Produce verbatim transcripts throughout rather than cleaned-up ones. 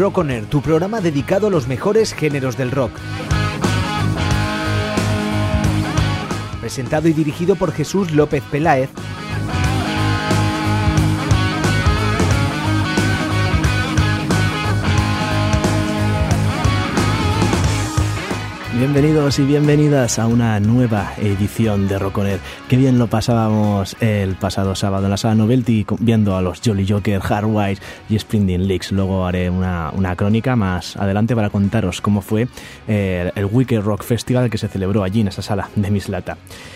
Rock On Air, tu programa dedicado a los mejores géneros del rock. Presentado y dirigido por Jesús López Peláez. Bienvenidos y bienvenidas a una nueva edición de Rock On Air. Qué bien lo pasábamos el pasado sábado en la sala Novelty viendo a los Jolly Joker, Hardwired y Splendid Leaks. Luego haré una, una crónica más adelante para contaros cómo fue eh, el Wicked Rock Festival que se celebró allí en esa sala de Mislata.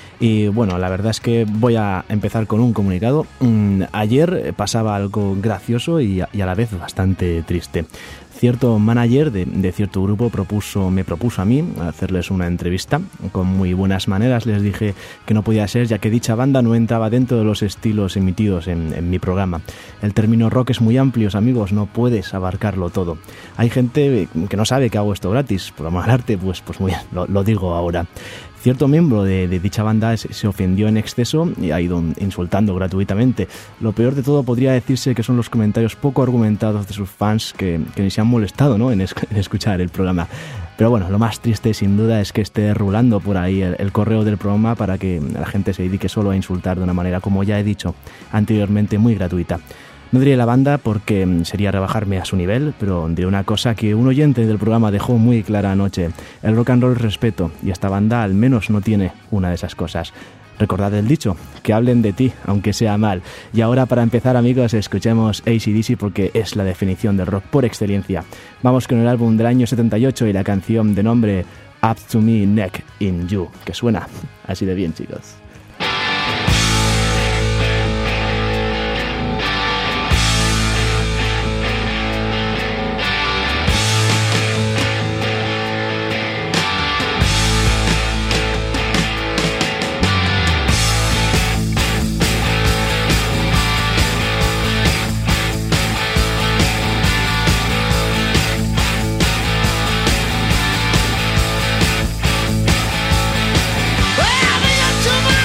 Y bueno, la verdad es que voy a empezar con un comunicado. Mm, ayer pasaba algo gracioso y a, y a la vez bastante triste. Cierto manager de, de cierto grupo propuso, me propuso a mí hacerles una entrevista. Con muy buenas maneras les dije que no podía ser, ya que dicha banda no entraba dentro de los estilos emitidos en, en mi programa. El término rock es muy amplio, amigos, no puedes abarcarlo todo. Hay gente que no sabe que hago esto gratis, por amor al arte, pues, pues muy bien, lo, lo digo ahora. Cierto miembro de, de dicha banda se, se ofendió en exceso y ha ido insultando gratuitamente. Lo peor de todo podría decirse que son los comentarios poco argumentados de sus fans que, que ni se han molestado, ¿no?, en, es, en escuchar el programa. Pero bueno, lo más triste sin duda es que esté rulando por ahí el, el correo del programa para que la gente se dedique solo a insultar de una manera, como ya he dicho anteriormente, muy gratuita. No diré la banda porque sería rebajarme a su nivel, pero diré una cosa que un oyente del programa dejó muy clara anoche. El rock and roll respeto, y esta banda al menos no tiene una de esas cosas. Recordad el dicho, que hablen de ti, aunque sea mal. Y ahora, para empezar, amigos, escuchemos A C D C porque es la definición del rock por excelencia. Vamos con el álbum del año setenta y ocho y la canción de nombre Up to Me Neck in You, que suena así de bien, chicos. Well, I've been up to my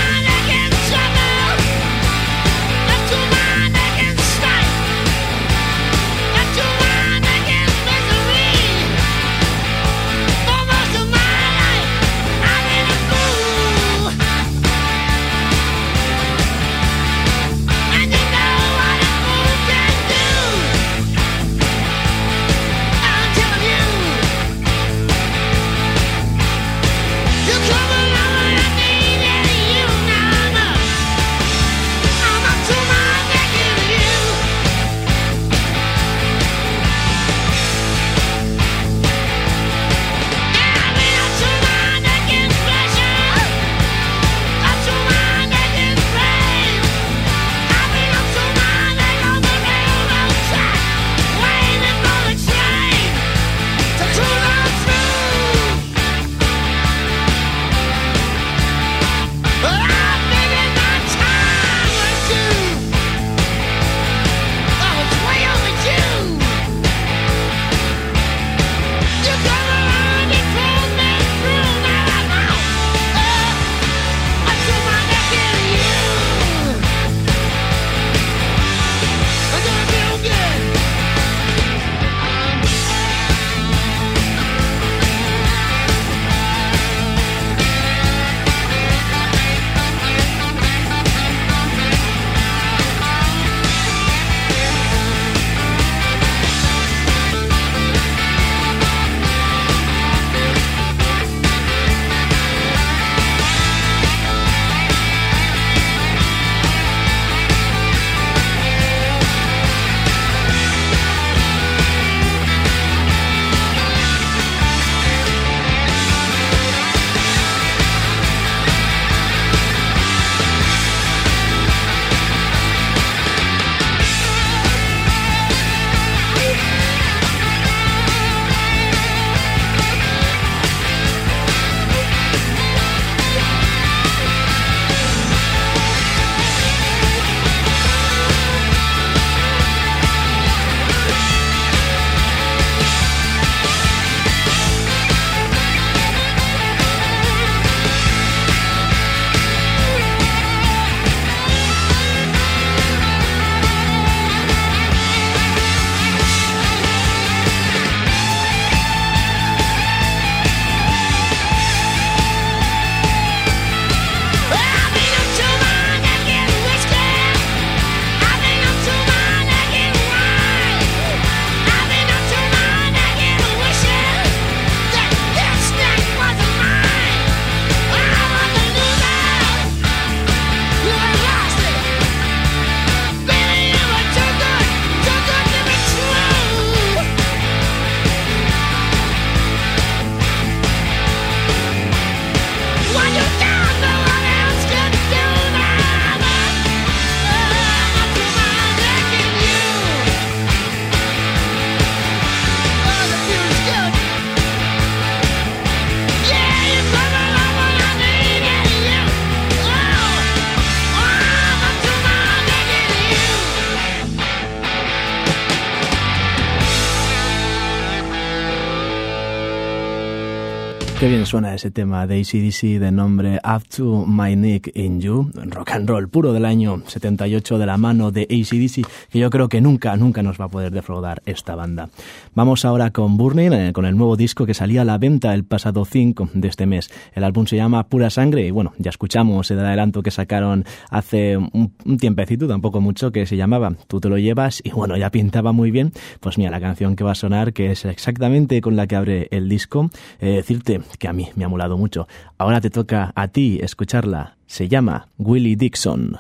Qué bien suena ese tema de A C D C de nombre Up to My Neck in You, rock and roll puro del año setenta y ocho de la mano de A C D C, que yo creo que nunca, nunca nos va a poder defraudar esta banda. Vamos ahora con Burning, eh, con el nuevo disco que salía a la venta el pasado cinco de este mes. El álbum se llama Pura Sangre y bueno, ya escuchamos el adelanto que sacaron hace un, un tiempecito, tampoco mucho, que se llamaba Tú te lo llevas y bueno, ya pintaba muy bien. Pues mira, la canción que va a sonar, que es exactamente con la que abre el disco, eh, decirte que a mí me ha molado mucho. Ahora te toca a ti escucharla. Se llama Willie Dixon.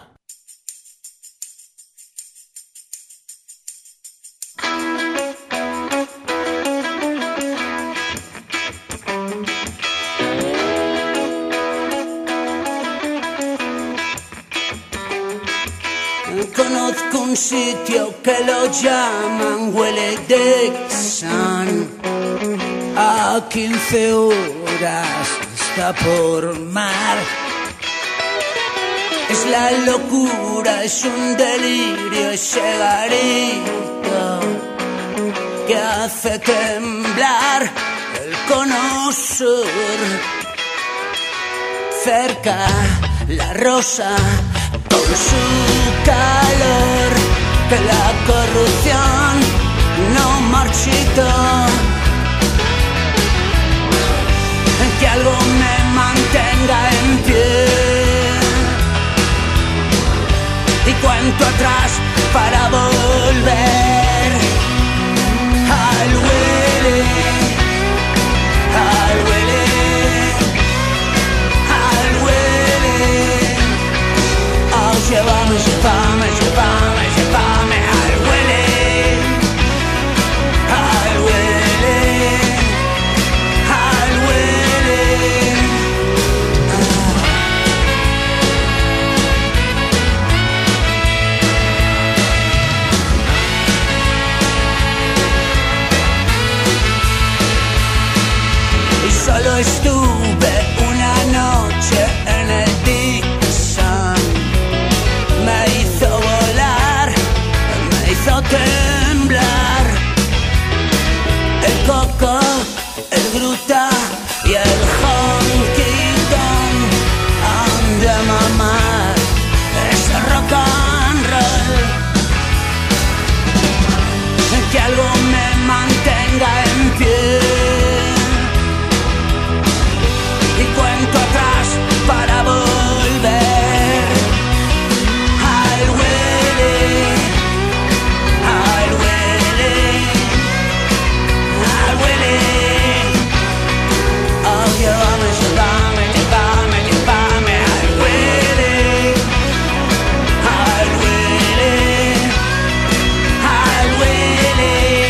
Conozco un sitio que lo llaman Willie Dixon. A quince horas está por mar. Es la locura, es un delirio ese garito que hace temblar el cono sur. Cerca la rosa con su calor, que la corrupción no marchitó. Que algo me mantenga en pie y cuento atrás para volver al Willy, al Willy, al Willy. Oh, llévame, llévame, llévame, llévame al Willy, al Willy. Solo estuve una noche en el Dixon. Me hizo volar, me hizo temblar. El coco, el gruta y el honky tonk han de mamar ese rock and roll. Que algo me mantenga en pie y cuento atrás para volver al Willy, al Willy, al Willy. Oh, llévame, llévame, llévame, llévame al Willy, al Willy, al Willy.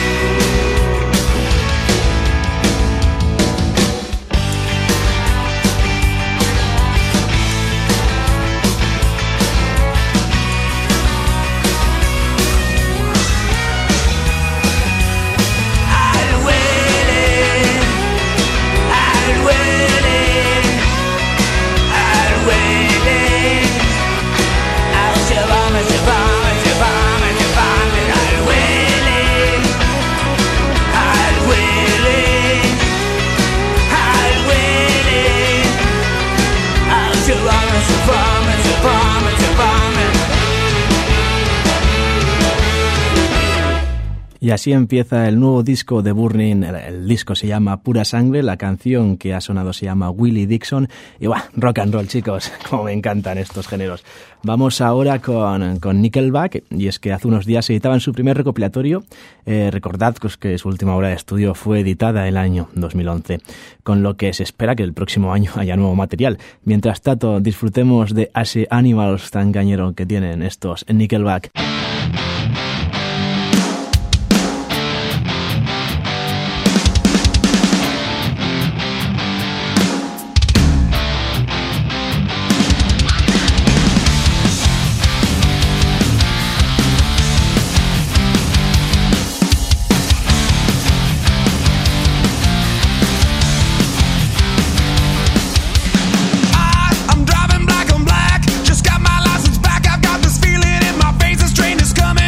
Y así empieza el nuevo disco de Burning. El, el disco se llama Pura Sangre, la canción que ha sonado se llama Willie Dixon. Y bueno, rock and roll, chicos, como me encantan estos géneros. Vamos ahora con, con Nickelback, y es que hace unos días editaban su primer recopilatorio. Eh, recordad que su última obra de estudio fue editada el año dos mil once, con lo que se espera que el próximo año haya nuevo material. Mientras tanto, disfrutemos de ese Animals tan cañero que tienen estos Nickelback. I'm driving black on black, just got my license back. I've got this feeling in my face, this train is coming.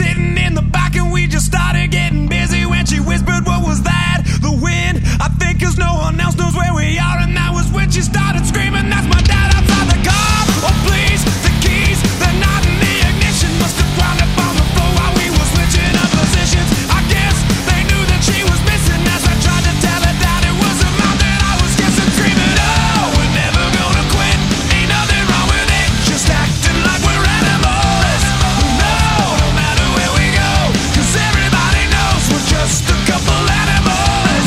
sitting in the back and we just started getting busy when she whispered, what was that? The wind, I think, cause no one else knows where we are. And that was when she started screaming, that's my dad outside the car. Oh please, the keys, they're not in the ignition. Must have wound up on the floor while we were switching up positions. I guess they knew that she was missing as I tried to tell her that it was a mouth that I was kissing, screaming, oh, we're never gonna quit, ain't nothing wrong with it, just acting like we're animals. No, no matter where we go, cause everybody knows we're just a couple animals.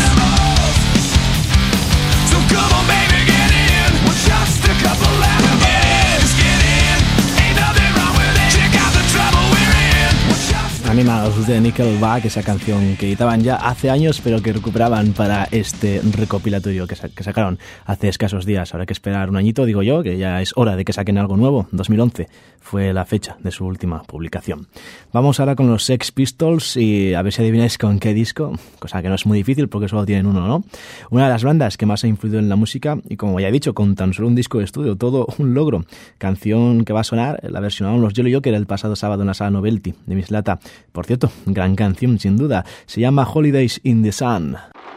So come on baby, get in, we're just a couple animals. Get in, just get in, ain't nothing wrong with it, check out the trouble we're in, we're just Animals de Nickelback, esa canción que editaban ya hace años pero que recuperaban para este recopilatorio que, sa- que sacaron hace escasos días. Habrá que esperar un añito, digo yo, que ya es hora de que saquen algo nuevo. dos mil once fue la fecha de su última publicación. Vamos ahora con los Sex Pistols y a ver si adivináis con qué disco, cosa que no es muy difícil porque solo tienen uno, ¿no? Una de las bandas que más ha influido en la música y, como ya he dicho, con tan solo un disco de estudio, todo un logro. Canción que va a sonar, la versionaron los Jolly Joker el pasado sábado en la sala Novelty de Mislata. Por cierto, gran canción sin duda, se llama Holidays in the Sun.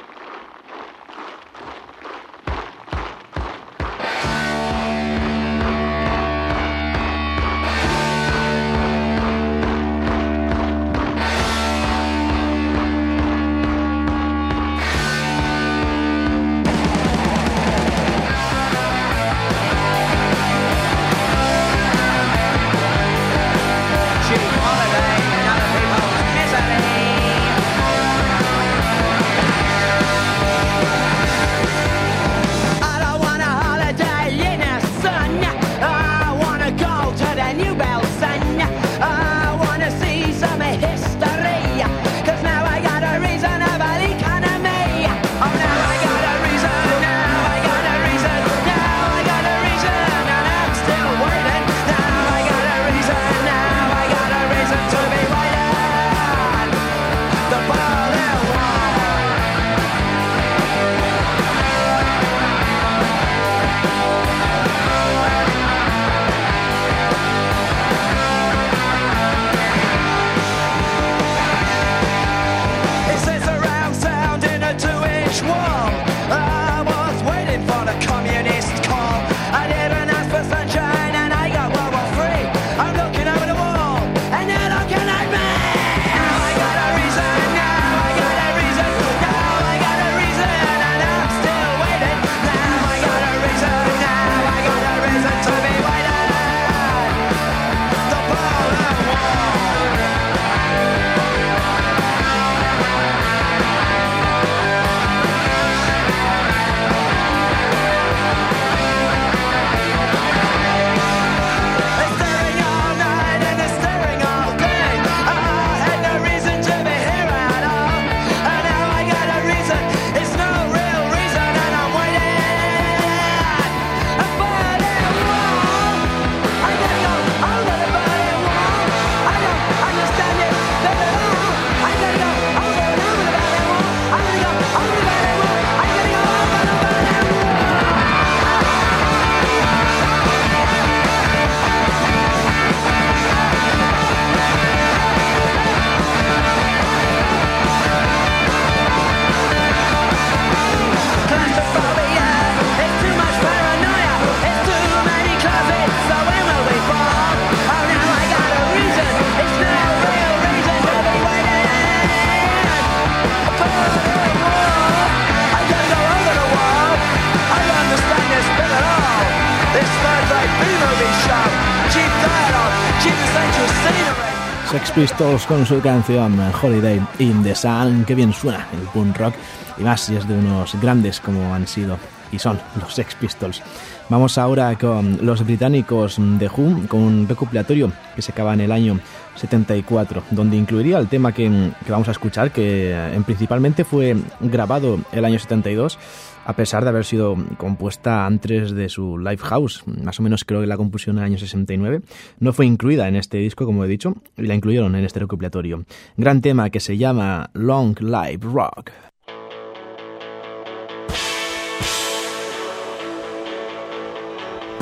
Sex Pistols con su canción Holiday in the Sun. Qué bien suena el punk rock, y más si es de unos grandes como han sido y son los Sex Pistols. Vamos ahora con los británicos The Who, con un recopilatorio que se acaba en el año setenta y cuatro, donde incluiría el tema que, que vamos a escuchar, que en principalmente fue grabado el año setenta y dos, a pesar de haber sido compuesta antes de su Lifehouse. Más o menos creo que la compusión en el año sesenta y nueve. No fue incluida en este disco, como he dicho, y la incluyeron en este recopilatorio. Gran tema que se llama Long Live Rock.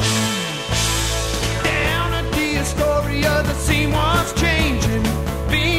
Down at the Astoria, the scene was changing. Being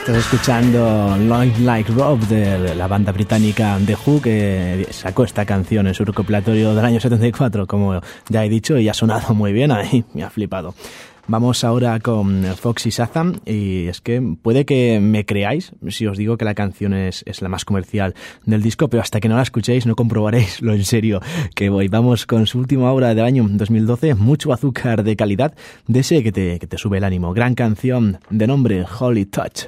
Estás escuchando Long Like Rob de la banda británica The Who, que sacó esta canción en su recopilatorio del año setenta y cuatro, como ya he dicho, y ha sonado muy bien ahí, me ha flipado. Vamos ahora con Foxy Shazam, y es que puede que me creáis si os digo que la canción es, es la más comercial del disco, pero hasta que no la escuchéis no comprobaréis lo en serio que voy. Vamos con su última obra del año dos mil doce, Mucho azúcar de calidad, de ese que te, que te sube el ánimo. Gran canción de nombre Holy Touch.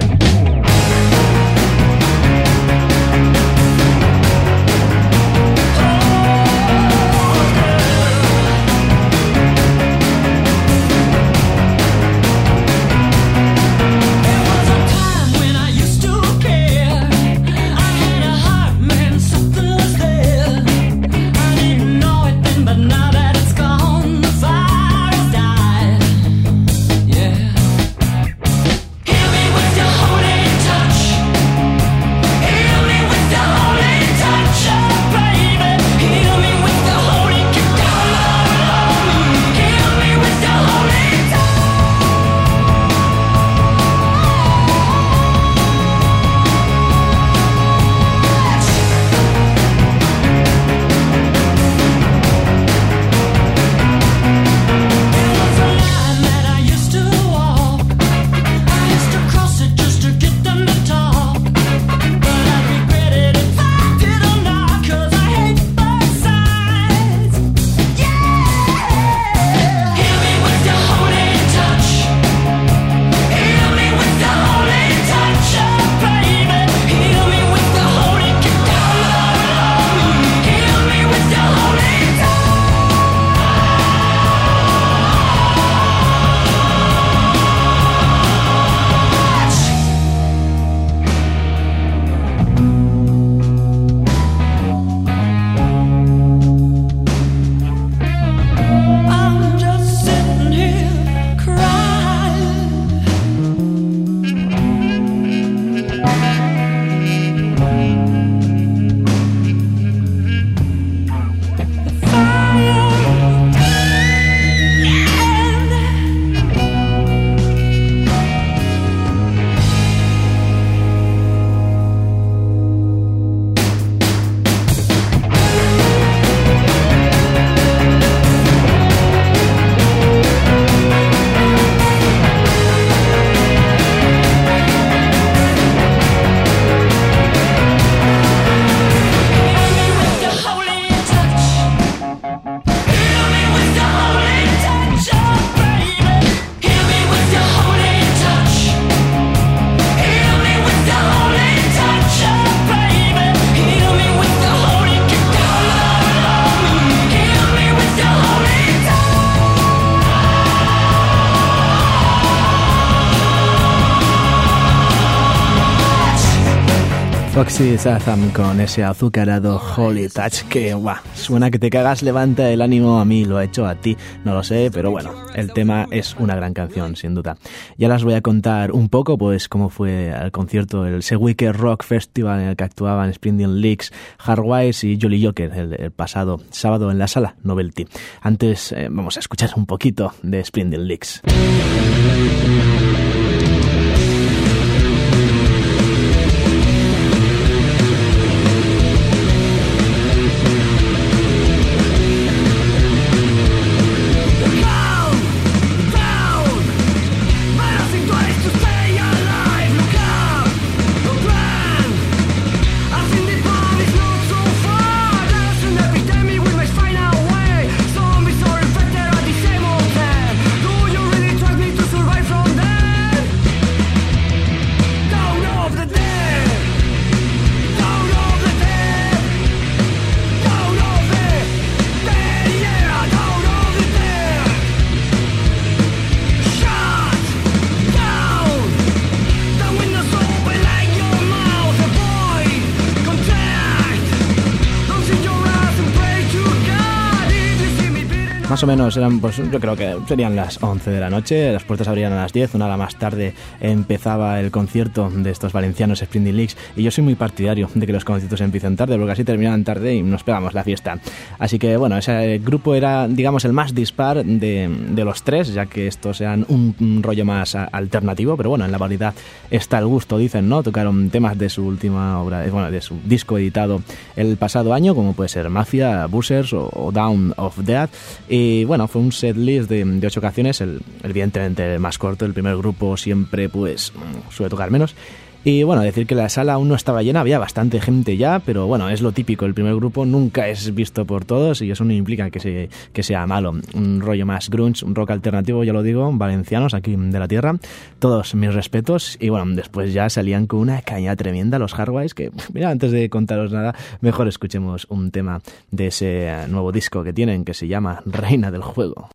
Foxy Shazam con ese azucarado Holy Touch que buah, suena que te cagas, levanta el ánimo. A mí lo ha hecho, a ti no lo sé, pero bueno, el tema es una gran canción sin duda. Ya las voy a contar un poco pues cómo fue el concierto, el Sewicker Rock Festival en el que actuaban Splendid Leaks, Hardwise y Jolly Joker el, el pasado sábado en la sala Novelty. Antes eh, vamos a escuchar un poquito de Splendid Leaks. Zombies are infected, are disable them. Do you really trust me to survive from them? más o menos eran, pues yo creo que serían las once de la noche, las puertas abrían a las diez, una hora más tarde empezaba el concierto de estos valencianos Splendid Leaks, y yo soy muy partidario de que los conciertos empiecen tarde, porque así terminaban tarde y nos pegamos la fiesta. Así que bueno, ese grupo era, digamos, el más dispar de, de los tres, ya que estos eran un, un rollo más alternativo, pero bueno, en la variedad está el gusto, dicen, ¿no? Tocaron temas de su última obra, bueno, de su disco editado el pasado año, como puede ser Mafia, Buzzers o, o Down of Death. Y bueno, fue un setlist de, de ocho canciones, el, evidentemente el más corto. El primer grupo siempre pues suele tocar menos. Y bueno, decir que la sala aún no estaba llena, había bastante gente ya, pero bueno, es lo típico, el primer grupo nunca es visto por todos y eso no implica que, se, que sea malo. Un rollo más grunge, un rock alternativo, ya lo digo, valencianos aquí de la tierra, todos mis respetos. Y bueno, después ya salían con una caña tremenda los Hardwise, que mira, antes de contaros nada, mejor escuchemos un tema de ese nuevo disco que tienen, que se llama Reina del Juego.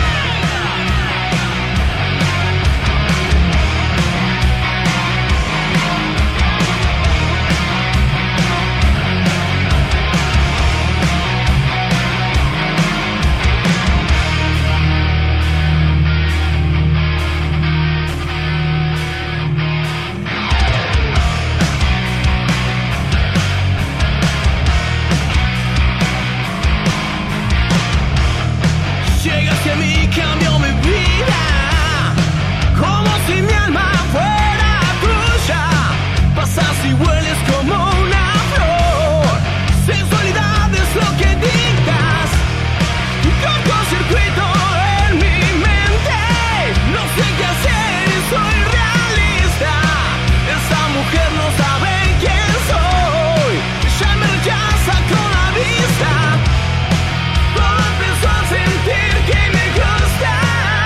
Llegaste a mí, cambió mi vida, como si mi alma fuera tuya. Pasas y hueles como una flor, sensualidad es lo que dictas. Cortocircuito en mi mente, no sé qué hacer y soy realista. Esta mujer no sabe quién soy, ya me rechaza con la vista. Todo empezó a sentir que me gustas.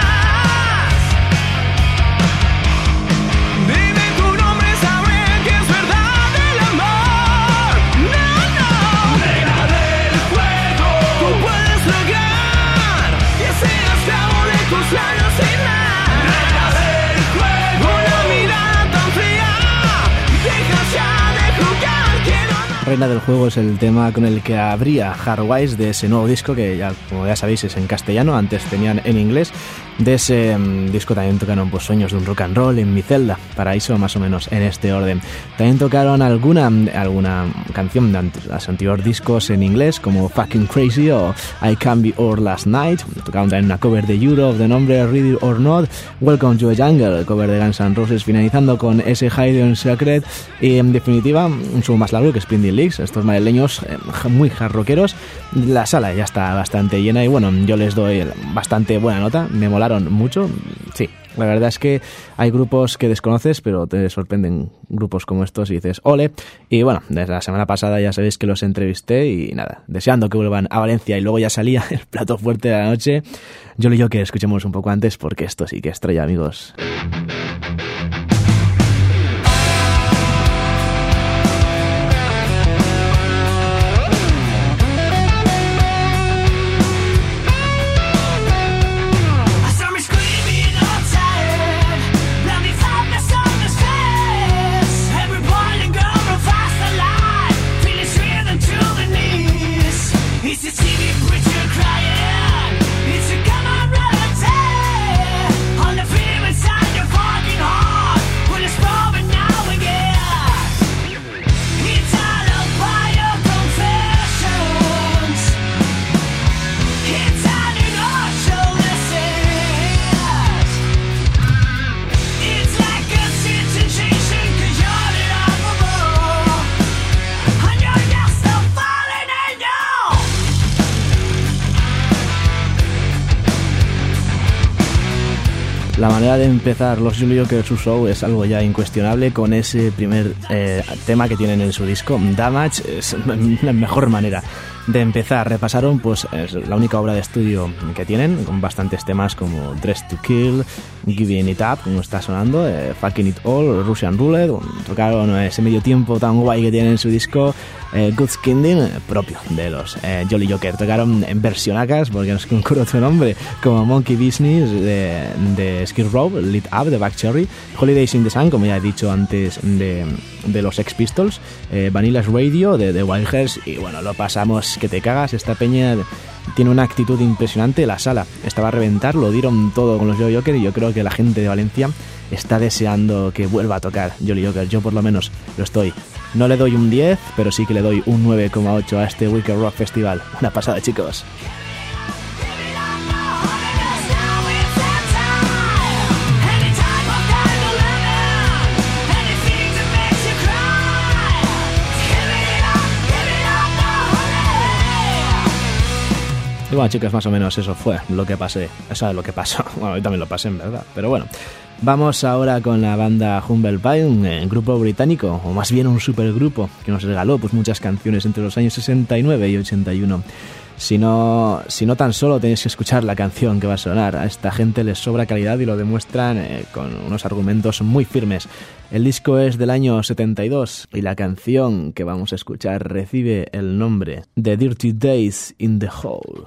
Dime tu nombre, sabré que es verdad el amor. No, no, reina del juego, tú puedes lograr que sea esclavo de tus labios sin más. Reina del juego, una mirada tan fría, deja ya de jugar, quiero no. Reina del Juego es el tema con el que abría Hardwise de ese nuevo disco que ya, como ya sabéis, es en castellano, antes tenían en inglés. De ese um, disco también tocaron pues, Sueños de un Rock and Roll, En mi celda, Paraíso, más o menos en este orden. También tocaron alguna, alguna canción de los anteriores discos en inglés, como Fucking Crazy o I Can Be Our Last Night. Tocaron también una cover de Europe de nombre Read It or Not, Welcome to the Jungle, el cover de Guns N' Roses, finalizando con ese Hidden Secret. Y en definitiva, un show más largo que Splendid Leaks, estos madrileños eh, muy hard rockeros. La sala ya está bastante llena y bueno, yo les doy bastante buena nota, me molaron mucho, sí. La verdad es que hay grupos que desconoces, pero te sorprenden grupos como estos y dices, ole. Y bueno, desde la semana pasada ya sabéis que los entrevisté y nada, deseando que vuelvan a Valencia. Y luego ya salía el plato fuerte de la noche. Jolly Joker, escuchemos un poco antes porque esto sí que estrella, amigos. La manera de empezar los Jolly Joker su show es algo ya incuestionable con ese primer eh, tema que tienen en su disco, Damage. Es la mejor manera de empezar. Repasaron pues es la única obra de estudio que tienen, con bastantes temas como Dress to Kill, Giving It Up, como está sonando, eh, Fucking It All, Russian Roulette. Tocaron ese medio tiempo tan guay que tienen en su disco, eh, Good Skinding, eh, propio de los eh, Jolly Joker. Tocaron en versionacas, porque no es que ocurre otro nombre, como Monkey Business de, de Skid Row, Lit Up de Buck Cherry, Holidays in the Sun, como ya he dicho antes, de, de los Sex Pistols, eh, Vanilla's Radio de The Wildhearts. Y bueno, lo pasamos que te cagas. Esta peña tiene una actitud impresionante. La sala estaba a reventar, lo dieron todo con los Jolly Joker y yo creo que la gente de Valencia está deseando que vuelva a tocar Jolly Joker. Yo por lo menos lo estoy. No le doy un diez, pero sí que le doy un nueve coma ocho a este Wicked Rock Festival. Una pasada, chicos. Y bueno, chicos, más o menos eso fue lo que pasé. Eso es lo que pasó. Bueno, yo también lo pasé, en verdad. Pero bueno, vamos ahora con la banda Humble Pie, un eh, grupo británico, o más bien un supergrupo, que nos regaló pues muchas canciones entre los años sesenta y nueve y ochenta y uno. Si no, si no tan solo tenéis que escuchar la canción que va a sonar. A esta gente les sobra calidad y lo demuestran eh, con unos argumentos muy firmes. El disco es del año setenta y dos y la canción que vamos a escuchar recibe el nombre de Dirty Days in the Hole.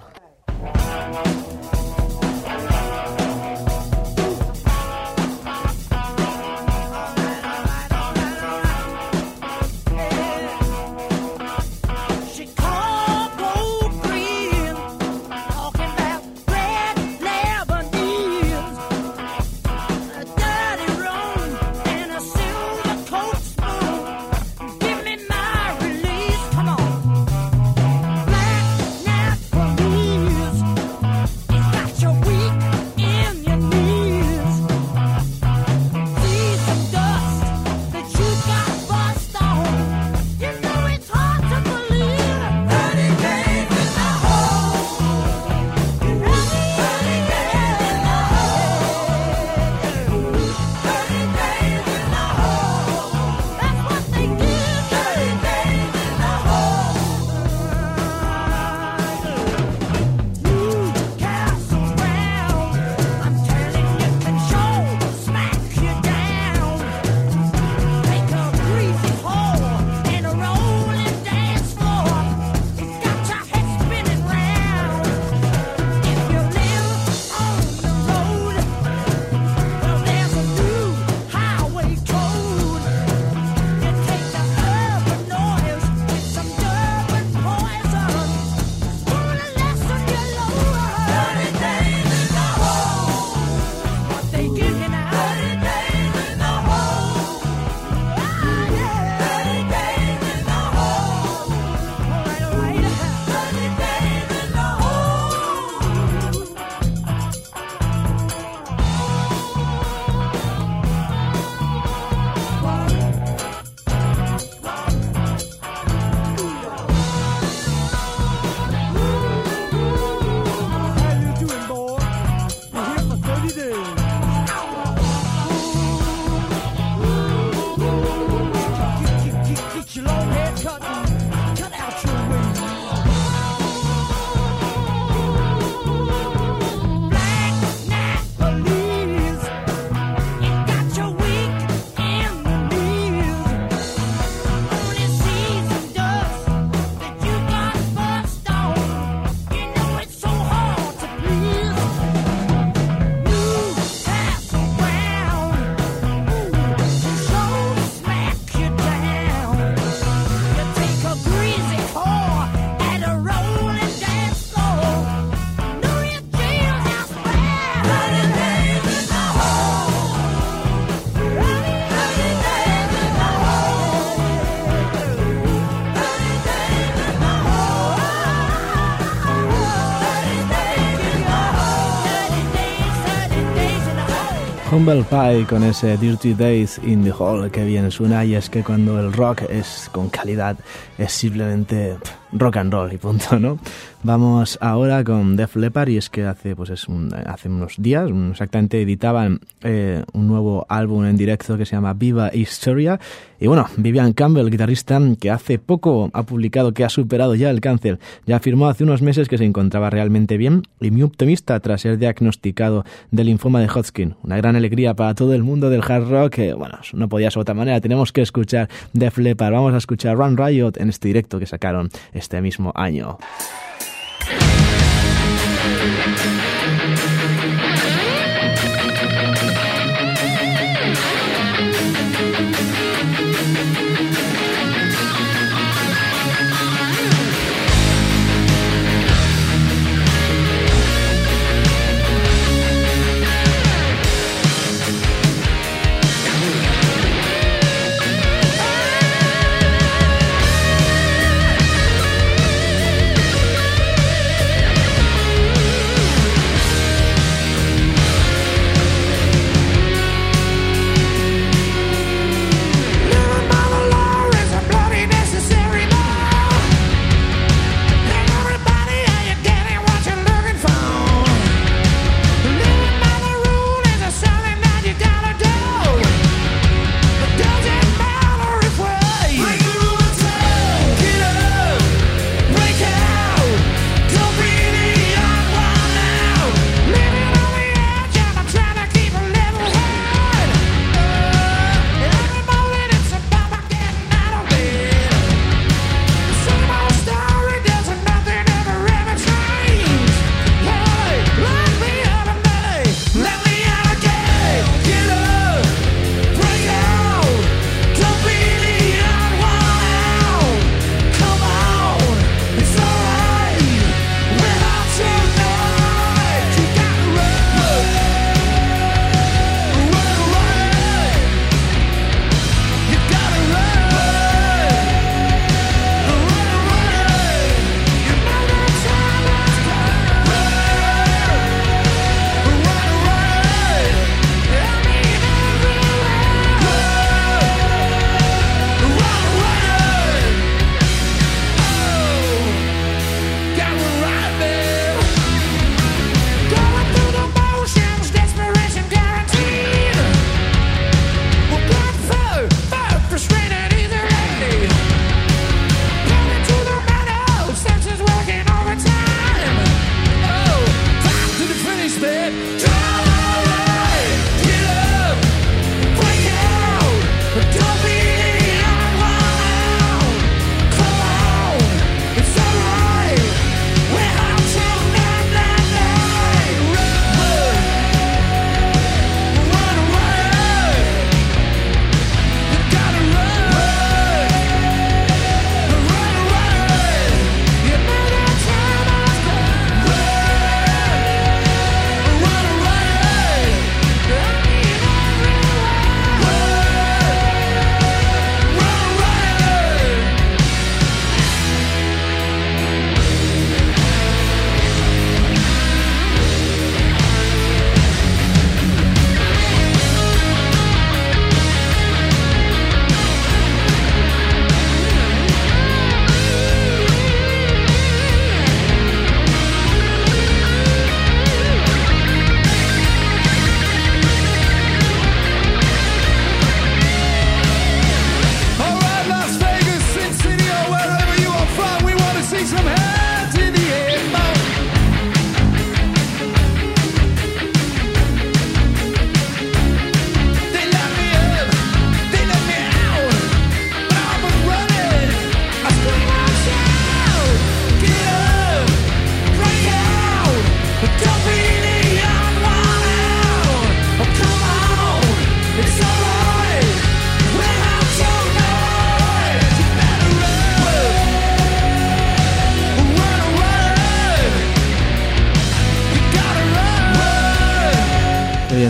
Humble Pie con ese Dirty Days in the Hole, que bien suena. Y es que cuando el rock es con calidad es simplemente rock and roll y punto, ¿no? Vamos ahora con Def Leppard, y es que hace pues es un, hace unos días exactamente editaban eh, un nuevo álbum en directo que se llama Viva Historia. Y bueno, Vivian Campbell, guitarrista, que hace poco ha publicado que ha superado ya el cáncer, ya afirmó hace unos meses que se encontraba realmente bien y muy optimista tras ser diagnosticado de linfoma de Hodgkin. Una gran alegría para todo el mundo del hard rock, que bueno, no podía ser de otra manera, tenemos que escuchar Def Leppard. Vamos a escuchar Run Riot en este directo que sacaron este mismo año.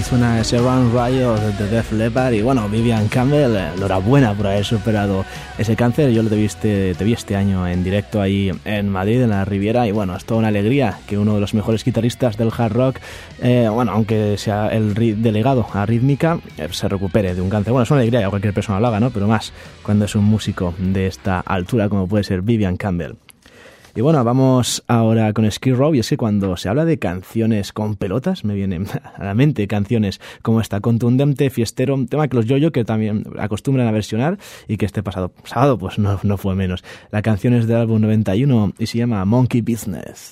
suena ese Run Riot de Def Leppard y bueno, Vivian Campbell, enhorabuena por haber superado ese cáncer. Yo te vi, este, te vi este año en directo ahí en Madrid, en la Riviera, y bueno, es toda una alegría que uno de los mejores guitarristas del hard rock, eh, bueno, aunque sea el delegado a rítmica, eh, se recupere de un cáncer. Bueno, es una alegría, ya cualquier persona lo haga, ¿no? Pero más cuando es un músico de esta altura como puede ser Vivian Campbell. Y bueno, vamos ahora con Skid Row, y es que cuando se habla de canciones con pelotas, me vienen a la mente canciones como esta, contundente, fiestero, un tema que los Yo-Yo que también acostumbran a versionar y que este pasado sábado pues no, no fue menos. La canción es del álbum noventa y uno y se llama Monkey Business.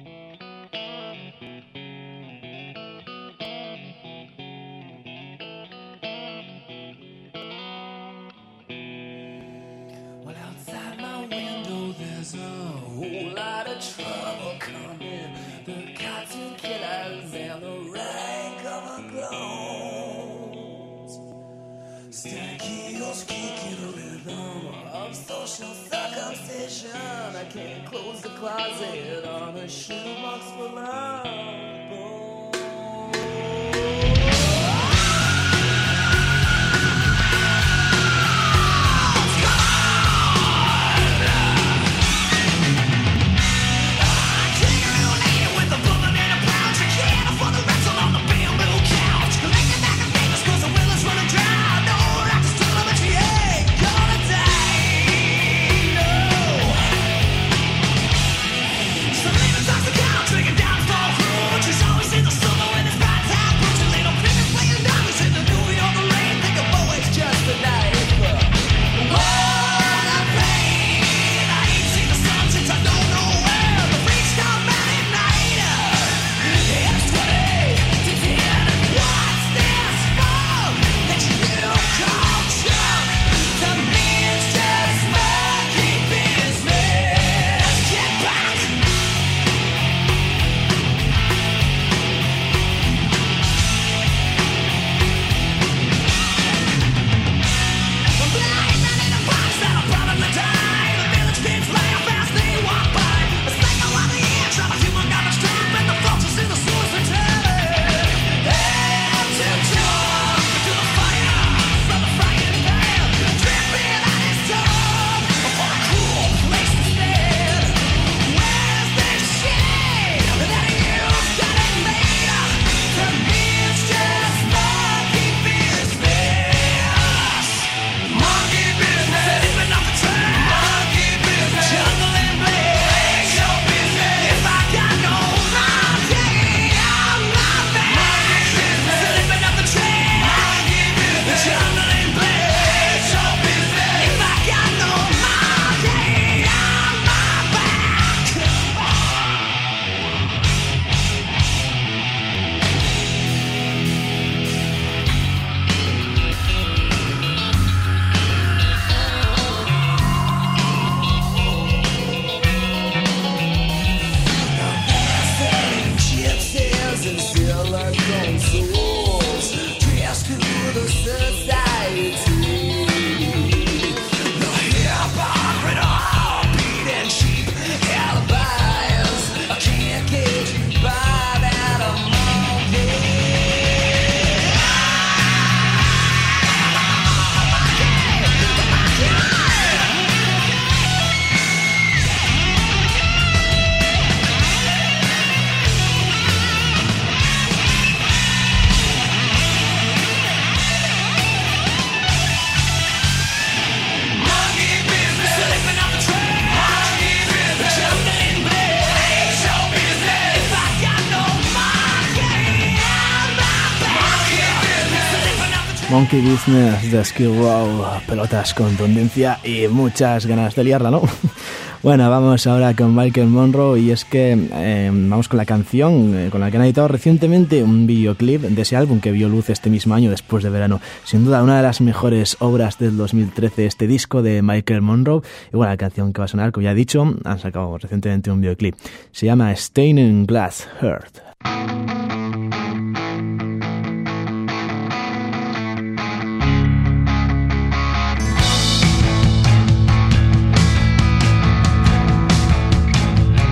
I can't close the closet on a shoebox full of bones. Monkey Business de Skid Row, pelotas con tendencia y muchas ganas de liarla, ¿no? Bueno, vamos ahora con Michael Monroe y es que eh, vamos con la canción eh, con la que han editado recientemente un videoclip de ese álbum que vio luz este mismo año después de verano. Sin duda una de las mejores obras del dos mil trece, este disco de Michael Monroe. Y bueno, la canción que va a sonar, como ya he dicho, han sacado recientemente un videoclip. Se llama Stained Glass Heart.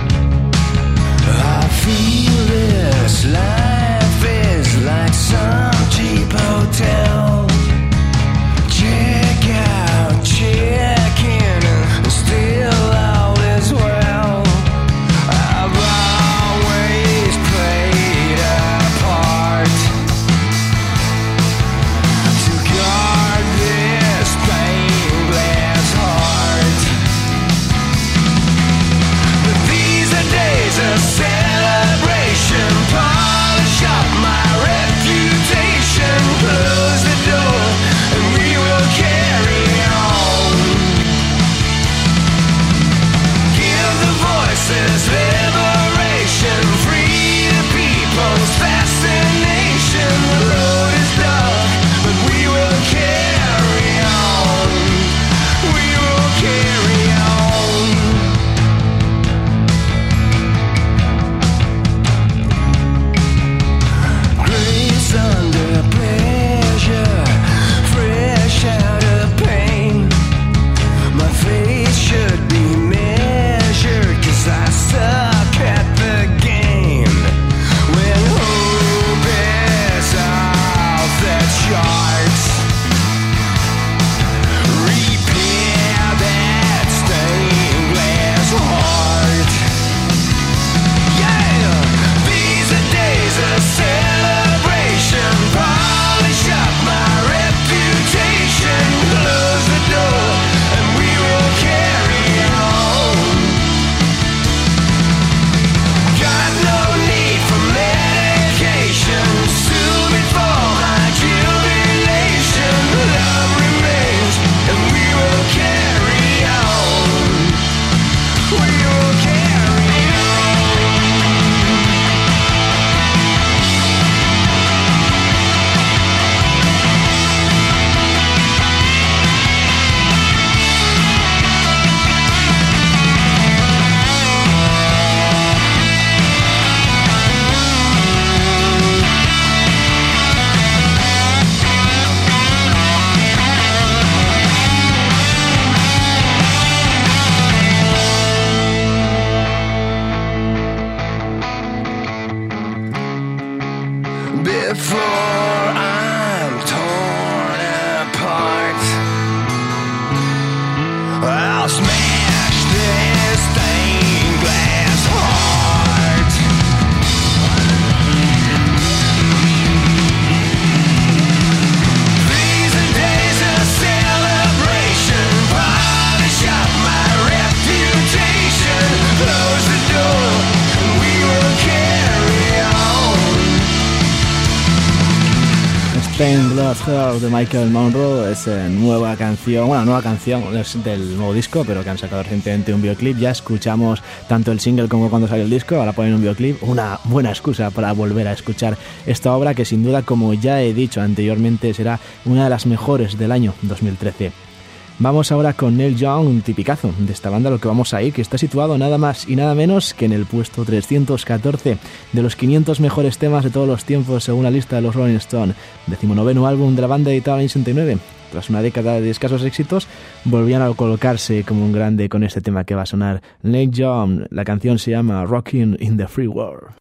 Life is like sun. Pain Blood Heart de Michael Monroe es eh, nueva canción, bueno, nueva canción es del nuevo disco, pero que han sacado recientemente un videoclip. Ya escuchamos tanto el single como cuando salió el disco, ahora ponen un videoclip, una buena excusa para volver a escuchar esta obra que sin duda, como ya he dicho anteriormente, será una de las mejores del año dos mil trece. Vamos ahora con Neil Young, un tipicazo de esta banda, lo que vamos a ir, que está situado nada más y nada menos que en el puesto trescientos catorce de los quinientos mejores temas de todos los tiempos según la lista de los Rolling Stones. Decimonoveno álbum de la banda editado en el sesenta y nueve. Tras una década de escasos éxitos, volvían a colocarse como un grande con este tema que va a sonar. Neil Young, la canción se llama Rockin' in the Free World.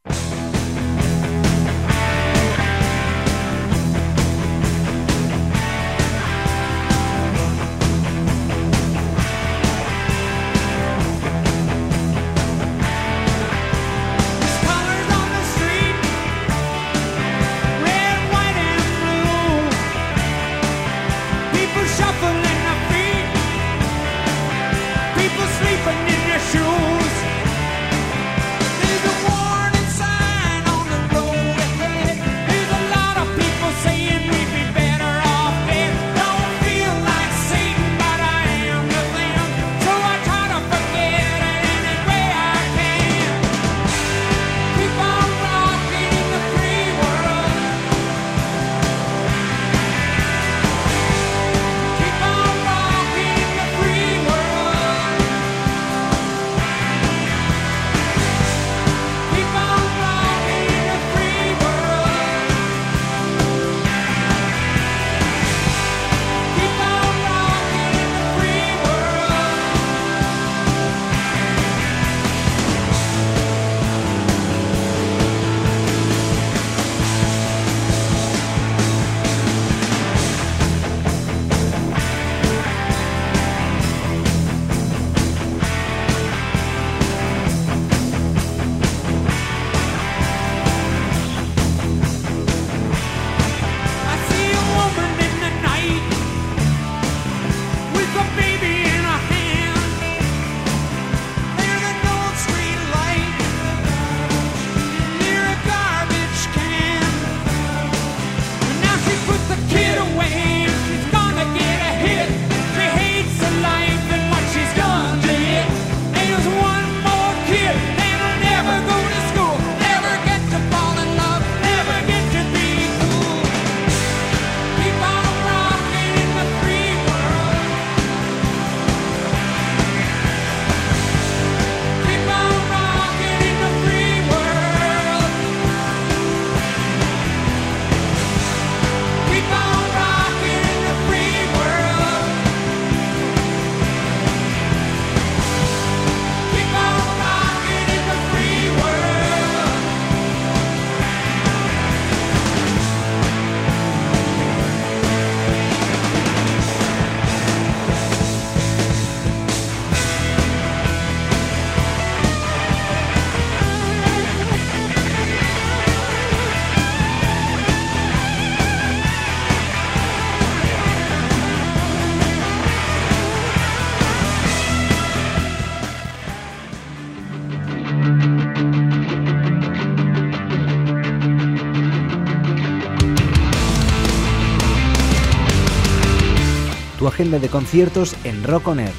Agenda de conciertos en Rock On Air.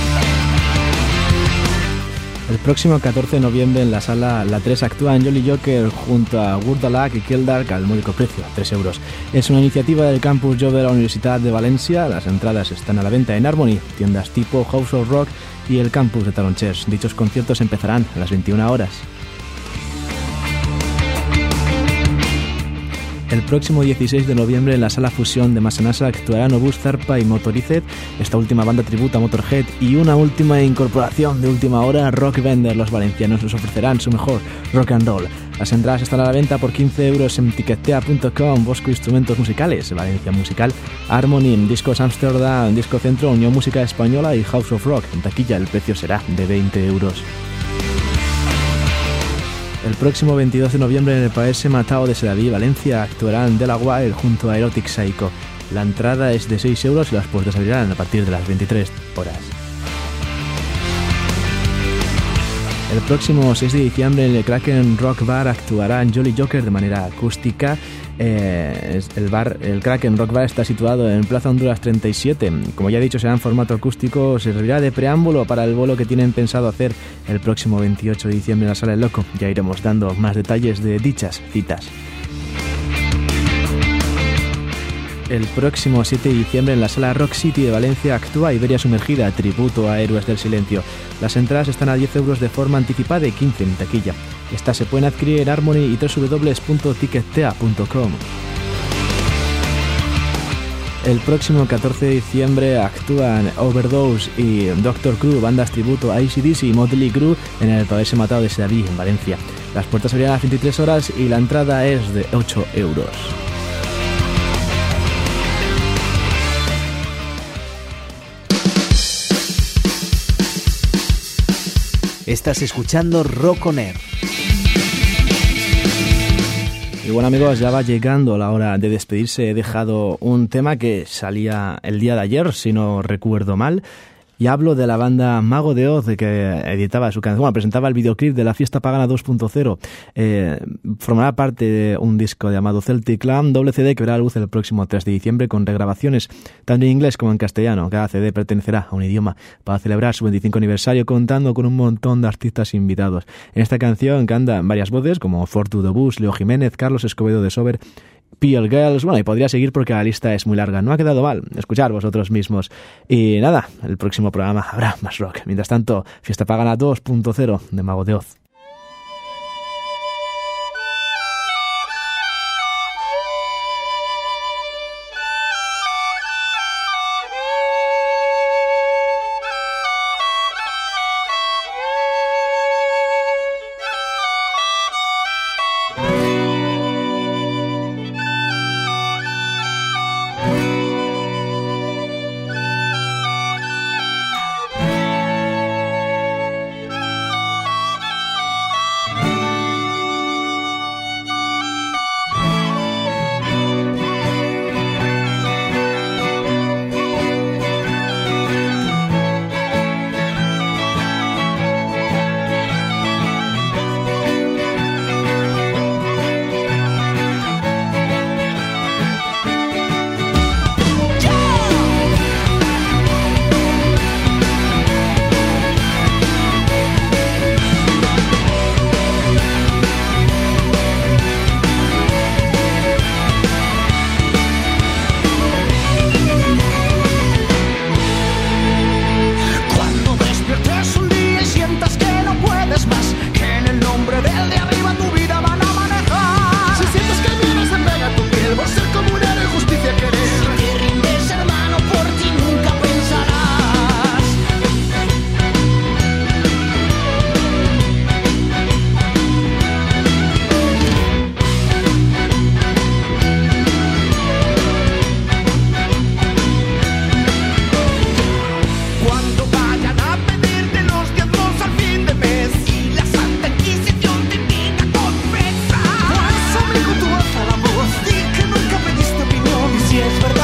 El próximo catorce de noviembre en la sala La tres actúan Jolly Joker junto a Gurdalak y Keldark al módico precio, tres euros. Es una iniciativa del Campus Jove de la Universidad de Valencia. Las entradas están a la venta en Harmony, tiendas tipo House of Rock y el Campus de Talonchers. Dichos conciertos empezarán a las veintiuna horas. El próximo dieciséis de noviembre en la Sala Fusión de Massanassa actuarán Obús Zarpa y Motorized, esta última banda tributa a Motorhead, y una última incorporación de última hora, Rock Bender. Los valencianos nos ofrecerán su mejor rock and roll. Las entradas están a la venta por quince euros en tiquetea punto com. Bosco Instrumentos Musicales, Valencia Musical, Harmony, Discos Amsterdam, Disco Centro, Unión Música Española y House of Rock. En taquilla el precio será de veinte euros. El próximo veintidós de noviembre en el Paese Matao de Sedaví, Valencia, actuarán Delaware junto a Erotic Psycho. La entrada es de seis euros y las puertas abrirán a partir de las veintitrés horas. El próximo seis de diciembre en el Kraken Rock Bar actuará Jolly Joker de manera acústica. Eh, el bar, el Kraken Rock Bar está situado en Plaza Honduras treinta y siete. Como ya he dicho, será en formato acústico. Se servirá de preámbulo para el bolo que tienen pensado hacer el próximo veintiocho de diciembre en la Sala El Loco. Ya iremos dando más detalles de dichas citas. El próximo siete de diciembre en la Sala Rock City de Valencia actúa Iberia Sumergida, tributo a Héroes del Silencio. Las entradas están a diez euros de forma anticipada y quince en taquilla. Estas se pueden adquirir en Harmony y doble u doble u doble u punto ticketea punto com. El próximo catorce de diciembre actúan Overdose y Doctor Crew, bandas tributo a A C D C y Motley Crue en el Pavese Matado de Sedaví, en Valencia. Las puertas abrirán a las veintitrés horas y la entrada es de ocho euros. Estás escuchando Rock On Air. Y bueno, amigos, ya va llegando la hora de despedirse. He dejado un tema que salía el día de ayer, si no recuerdo mal. Y hablo de la banda Mago de Oz, que editaba su canción, bueno, presentaba el videoclip de la Fiesta Pagana dos punto cero. Eh, formará parte de un disco llamado Celtic Clan, doble C D que verá a luz el próximo tres de diciembre con regrabaciones tanto en inglés como en castellano. Cada C D pertenecerá a un idioma para celebrar su veinticinco aniversario, contando con un montón de artistas invitados. En esta canción cantan varias voces como Fortu de Bus, Leo Jiménez, Carlos Escobedo de Sober, P L Girls, bueno, y podría seguir porque la lista es muy larga. No ha quedado mal, escuchar vosotros mismos. Y nada, el próximo programa habrá más rock. Mientras tanto, Fiesta Pagana dos punto cero de Mago de Oz. Si es verdad